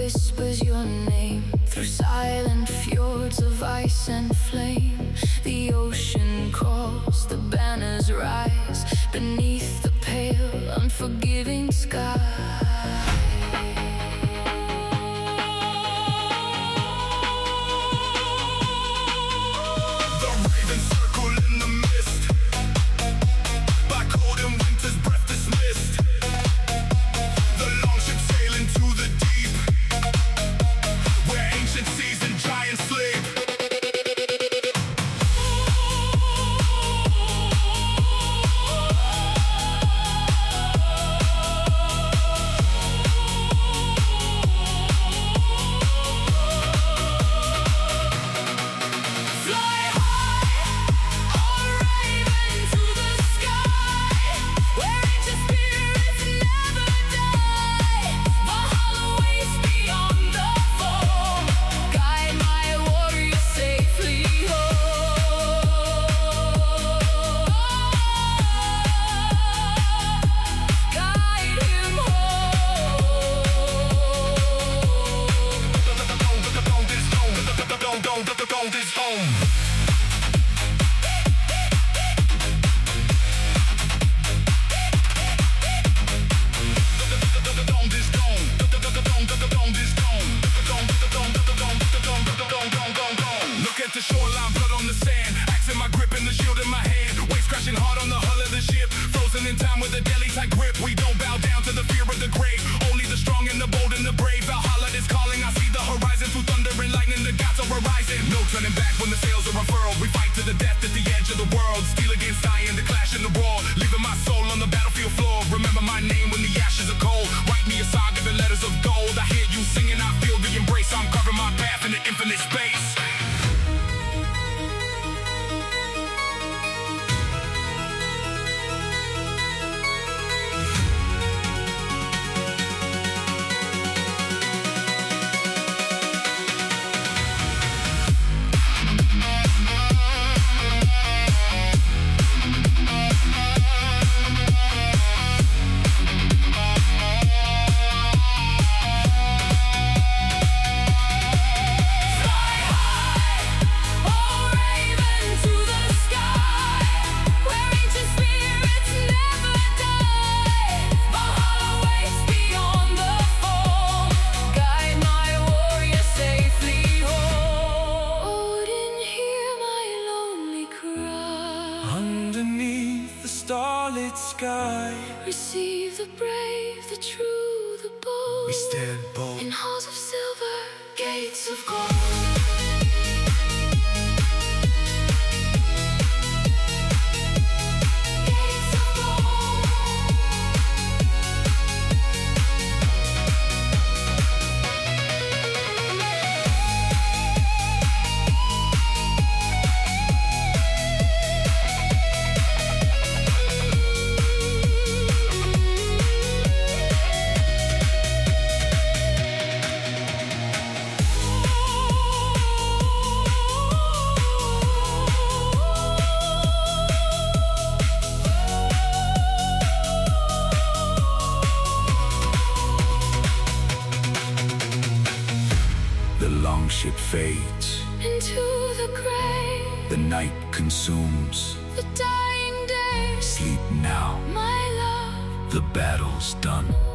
whispers your name through silent fjords of ice and flame. The ocean calls, the banners rise beneath the pale, unforgiving sky. The shoreline, blood on the sand, axe in my grip and the shield in my hand. Waves crashing hard on the hull of the ship, frozen in time with a deadly tight grip. We don't bow down to the fear of the grave, only the strong and the bold and the brave. Valhalla is calling, I see the horizon through thunder and lightning. The gods are arising, no turning back when the sails are unfurled. We fight to the death at the edge of the world, steel against iron, the clash and the roar, leaving my soul on the battlefield floor. Remember my name when the ashes are cold, write me a saga in letters of gold. I hear you singing, I feel the embrace. I'm carving my path in the infinite space. Underneath the starlit sky, Receive the brave, the true, the bold. we stand bold. In halls of silver, gates of gold. The longship fades, Into the grave, the night consumes. the dying day. Sleep now, My love, the battle's done.